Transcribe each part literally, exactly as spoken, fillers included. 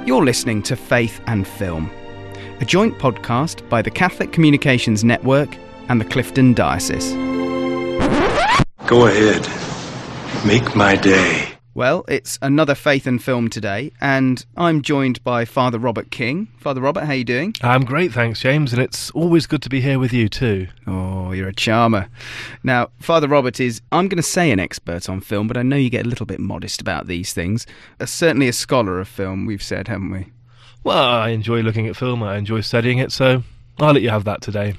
You're listening to Faith and Film, a joint podcast by the Catholic Communications Network and the Clifton Diocese. Go ahead. Make my day. Well, it's another Faith and Film today, and I'm joined by Father Robert King. Father Robert, how are you doing? I'm great, thanks, James, and it's always good to be here with you too. Oh, you're a charmer. Now, Father Robert is, I'm going to say an expert on film, but I know you get a little bit modest about these things. Uh, certainly a scholar of film, we've said, haven't we? Well, I enjoy looking at film, I enjoy studying it, so I'll let you have that today.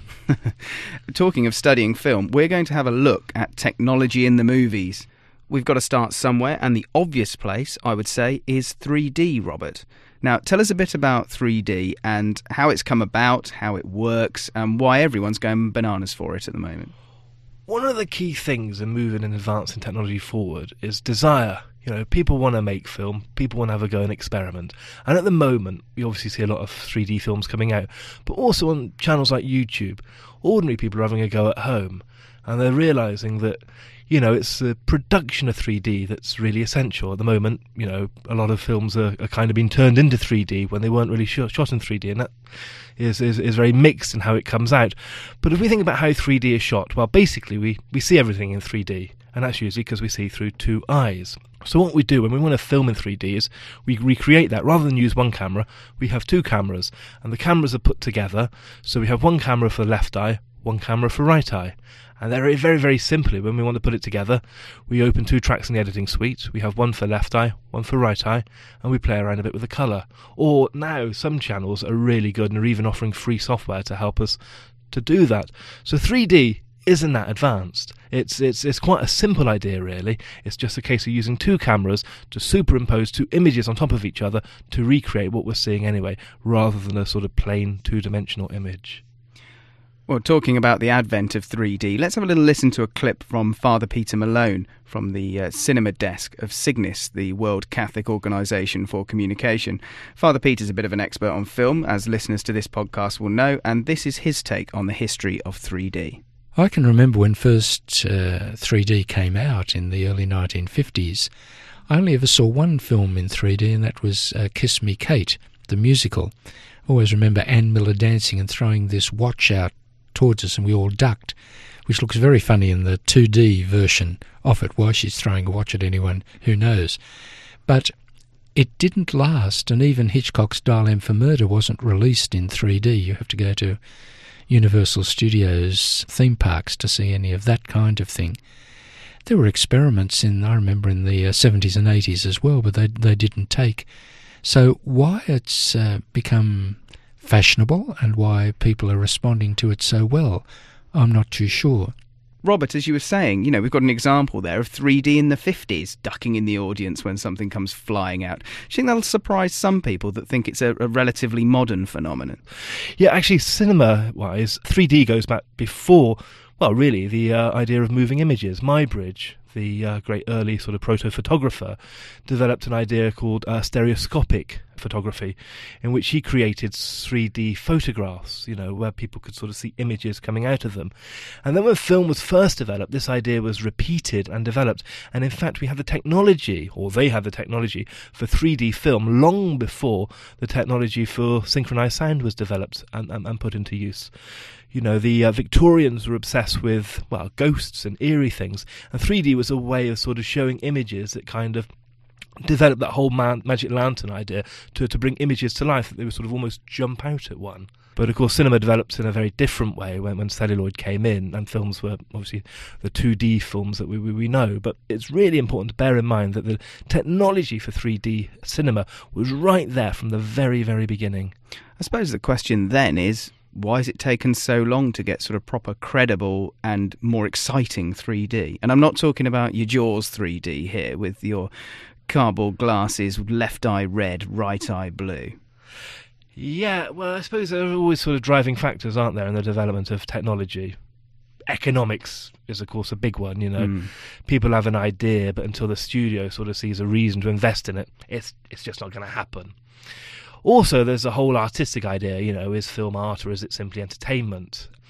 Talking of studying film, we're going to have a look at technology in the movies. We've got to start somewhere, and the obvious place, I would say, is three D, Robert. Now, tell us a bit about three D and how it's come about, how it works, and why everyone's going bananas for it at the moment. One of the key things in moving and advancing technology forward is desire. You know, people want to make film, people want to have a go and experiment. And at the moment, we obviously see a lot of three D films coming out, but also on channels like YouTube, ordinary people are having a go at home, and they're realising that, you know, it's the production of three D that's really essential. At the moment, you know, a lot of films are, are kind of being turned into three D when they weren't really shot, shot in three D, and that is, is is very mixed in how it comes out. But if we think about how three D is shot, well, basically we, we see everything in three D, and that's usually because we see through two eyes. So what we do when we want to film in three D is we recreate that. Rather than use one camera, we have two cameras, and the cameras are put together, so we have one camera for the left eye, one camera for right eye. And very, very, very simply, when we want to put it together, we open two tracks in the editing suite. We have one for left eye, one for right eye, and we play around a bit with the colour. Or now, some channels are really good and are even offering free software to help us to do that. So three D isn't that advanced. It's it's it's quite a simple idea, really. It's just a case of using two cameras to superimpose two images on top of each other to recreate what we're seeing anyway, rather than a sort of plain two-dimensional image. Well, talking about the advent of three D, let's have a little listen to a clip from Father Peter Malone from the uh, cinema desk of Cygnus, the World Catholic Organisation for Communication. Father Peter's a bit of an expert on film, as listeners to this podcast will know, and this is his take on the history of three D. I can remember when first uh, three D came out in the early nineteen fifties. I only ever saw one film in three D, and that was uh, Kiss Me Kate, the musical. I always remember Ann Miller dancing and throwing this watch out towards us, and we all ducked, which looks very funny in the two D version of it. Why she's throwing a watch at anyone, who knows? But it didn't last, and even Hitchcock's Dial M for Murder wasn't released in three D. You have to go to Universal Studios theme parks to see any of that kind of thing. There were experiments in, I remember, in the uh, seventies and eighties as well, but they they didn't take. So why it's uh, become fashionable and why people are responding to it so well, I'm not too sure. Robert, as you were saying, you know, we've got an example there of three D in the fifties, ducking in the audience when something comes flying out. Do you think that'll surprise some people that think it's a, a relatively modern phenomenon? Yeah, actually, cinema-wise, three D goes back before, well, really, the uh, idea of moving images. Muybridge, the uh, great early sort of proto-photographer, developed an idea called uh, stereoscopic photography, in which he created three D photographs, you know, where people could sort of see images coming out of them. And then when film was first developed, this idea was repeated and developed, and in fact we had the technology, or they had the technology, for three D film long before the technology for synchronized sound was developed and, and, and put into use. You know, the uh, Victorians were obsessed with, well, ghosts and eerie things, and three D was a way of sort of showing images that kind of developed that whole man- magic lantern idea to, to bring images to life, that they would sort of almost jump out at one. But of course cinema developed in a very different way when, when celluloid came in, and films were obviously the two D films that we, we, we know. But it's really important to bear in mind that the technology for three D cinema was right there from the very, very beginning. I suppose the question then is, why has it taken so long to get sort of proper, credible and more exciting three D? And I'm not talking about your Jaws three D here with your cardboard glasses, left eye red, right eye blue. Yeah, well, I suppose there are always sort of driving factors, aren't there, in the development of technology. Economics is, of course, a big one, you know. Mm. People have an idea, but until the studio sort of sees a reason to invest in it, it's it's just not going to happen. Also, there's a whole artistic idea, you know, is film art or is it simply entertainment?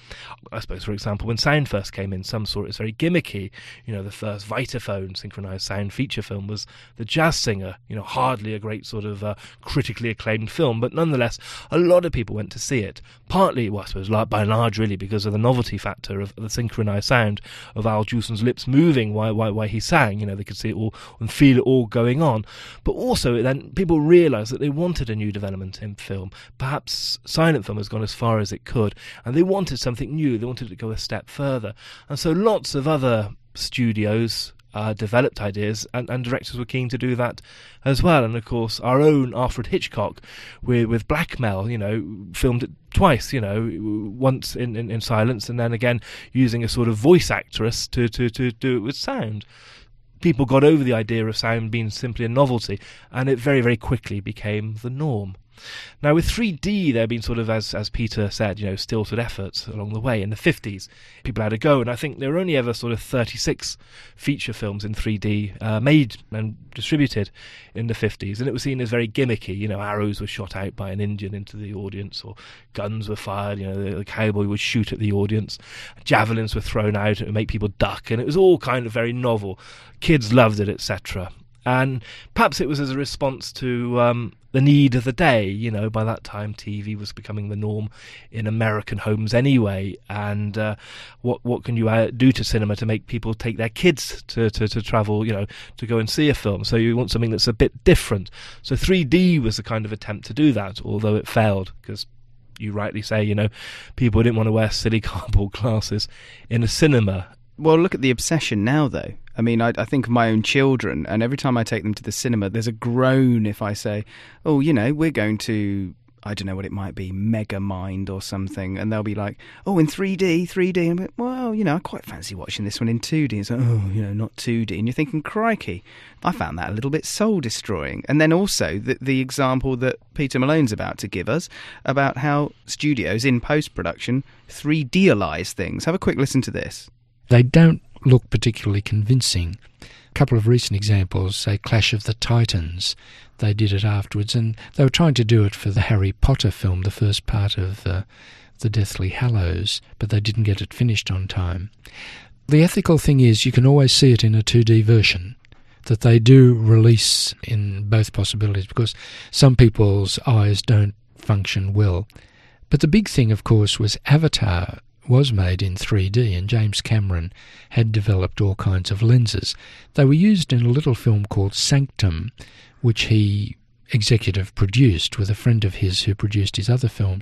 I suppose, for example, when sound first came in, some saw it as very gimmicky. You know, the first Vitaphone synchronised sound feature film was The Jazz Singer, you know, hardly a great sort of uh, critically acclaimed film, but nonetheless, a lot of people went to see it. Partly, well, I suppose, by and large, really, because of the novelty factor of the synchronised sound of Al Jolson's lips moving while, while, while he sang. You know, they could see it all and feel it all going on. But also, then people realised that they wanted a new development in film. Perhaps silent film has gone as far as it could, and they wanted something new. They wanted to go a step further. And so lots of other studios uh, developed ideas, and, and directors were keen to do that as well. And of course, our own Alfred Hitchcock with, with Blackmail, you know, filmed it twice, you know, once in, in, in silence, and then again using a sort of voice actress to, to, to do it with sound. People got over the idea of sound being simply a novelty, and it very, very quickly became the norm. Now, with three D, there have been sort of, as as Peter said, you know, stilted efforts along the way. In the fifties, people had a go, and I think there were only ever sort of thirty-six feature films in three D uh, made and distributed in the fifties, and it was seen as very gimmicky. You know, arrows were shot out by an Indian into the audience, or guns were fired. You know, the, the cowboy would shoot at the audience, javelins were thrown out and make people duck, and it was all kind of very novel. Kids loved it, et cetera. And perhaps it was as a response to um, the need of the day. You know, by that time T V was becoming the norm in American homes anyway. And uh, what what can you uh, do to cinema to make people take their kids to, to, to travel, you know, to go and see a film? So you want something that's a bit different. So three D was the kind of attempt to do that, although it failed because, you rightly say, you know, people didn't want to wear silly cardboard glasses in a cinema. Well, look at the obsession now, though. I mean, I, I think of my own children, and every time I take them to the cinema, there's a groan if I say, oh, you know, we're going to, I don't know what it might be, Megamind or something, and they'll be like, oh, in three D, three D, and I'm like, well, you know, I quite fancy watching this one in two D. It's like, oh, you know, not two D, and you're thinking, crikey, I found that a little bit soul-destroying. And then also the, the example that Peter Malone's about to give us about how studios in post-production three D-alise things. Have a quick listen to this. They don't look particularly convincing. A couple of recent examples, say Clash of the Titans, they did it afterwards, and they were trying to do it for the Harry Potter film, the first part of uh, the Deathly Hallows, but they didn't get it finished on time. The ethical thing is you can always see it in a two D version, that they do release in both possibilities, because some people's eyes don't function well. But the big thing, of course, was Avatar was made in three D, and James Cameron had developed all kinds of lenses. They were used in a little film called Sanctum, which he executive produced with a friend of his who produced his other films.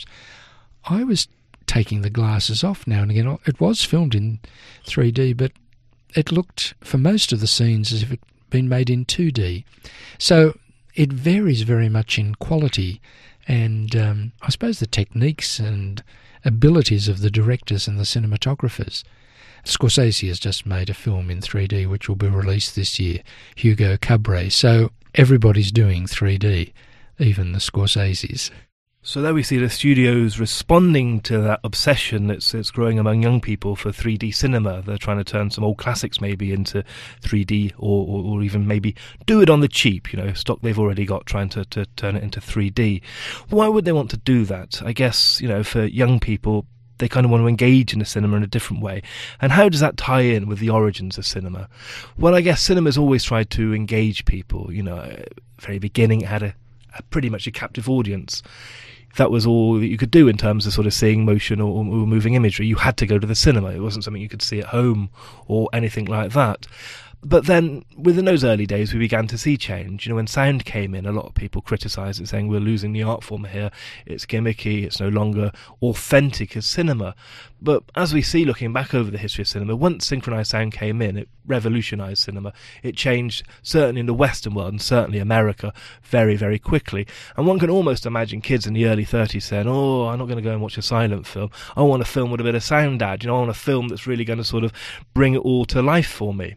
I was taking the glasses off now and again. It was filmed in three D, but it looked, for most of the scenes, as if it had been made in two D. So it varies very much in quality, and um, I suppose the techniques and abilities of the directors and the cinematographers. Scorsese has just made a film in three D which will be released this year, Hugo Cabret. So everybody's doing three D, even the Scorseses. So there we see the studios responding to that obsession that's, that's growing among young people for three D cinema. They're trying to turn some old classics maybe into three D, or, or, or even maybe do it on the cheap, you know, stock they've already got, trying to, to turn it into three D. Why would they want to do that? I guess, you know, for young people, they kind of want to engage in the cinema in a different way. And how does that tie in with the origins of cinema? Well, I guess cinema's always tried to engage people. You know, at the very beginning it had a, a pretty much a captive audience. That was all that you could do in terms of sort of seeing motion or, or moving imagery. You had to go to the cinema. It wasn't something you could see at home or anything like that. But then, within those early days, we began to see change. You know, when sound came in, a lot of people criticised it, saying we're losing the art form here. It's gimmicky. It's no longer authentic as cinema. But as we see, looking back over the history of cinema, once synchronised sound came in, it revolutionised cinema. It changed, certainly in the Western world, and certainly America, very, very quickly. And one can almost imagine kids in the early thirties saying, oh, I'm not going to go and watch a silent film. I want a film with a bit of sound add. You know, I want a film that's really going to sort of bring it all to life for me.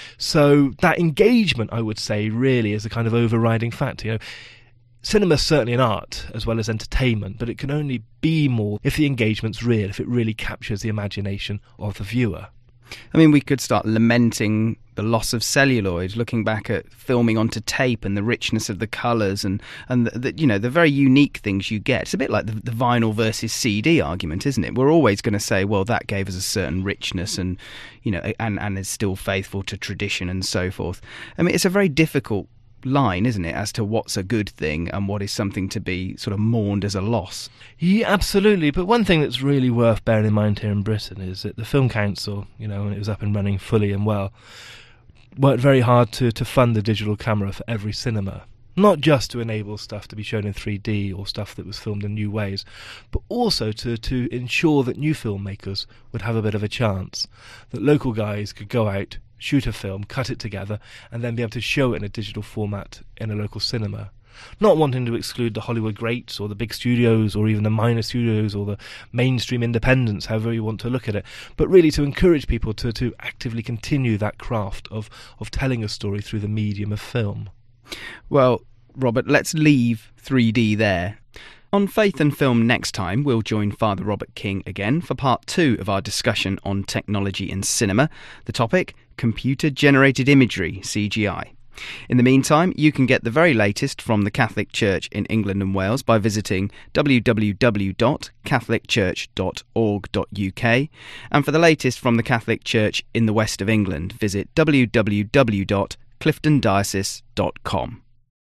So that engagement, I would say, really is a kind of overriding factor. You know, cinema is certainly an art as well as entertainment, but it can only be more if the engagement's real, if it really captures the imagination of the viewer. I mean, we could start lamenting the loss of celluloid, looking back at filming onto tape and the richness of the colours and, and the, the, you know, the very unique things you get. It's a bit like the, the vinyl versus C D argument, isn't it? We're always going to say, well, that gave us a certain richness and, you know, and, and is still faithful to tradition and so forth. I mean, it's a very difficult line, isn't it, as to what's a good thing and what is something to be sort of mourned as a loss. Yeah, absolutely. But one thing that's really worth bearing in mind here in Britain is that the Film Council, you know, when it was up and running fully and well, worked very hard to, to fund the digital camera for every cinema. Not just to enable stuff to be shown in three D or stuff that was filmed in new ways, but also to, to ensure that new filmmakers would have a bit of a chance. That local guys could go out, shoot a film, cut it together, and then be able to show it in a digital format in a local cinema. Not wanting to exclude the Hollywood greats or the big studios or even the minor studios or the mainstream independents, however you want to look at it, but really to encourage people to, to actively continue that craft of, of telling a story through the medium of film. Well, Robert, let's leave three D there. On Faith and Film next time, we'll join Father Robert King again for part two of our discussion on technology in cinema. The topic, computer-generated imagery, C G I. In the meantime, you can get the very latest from the Catholic Church in England and Wales by visiting w w w dot catholic church dot org dot u k, and for the latest from the Catholic Church in the west of England, visit w w w dot clifton diocese dot com.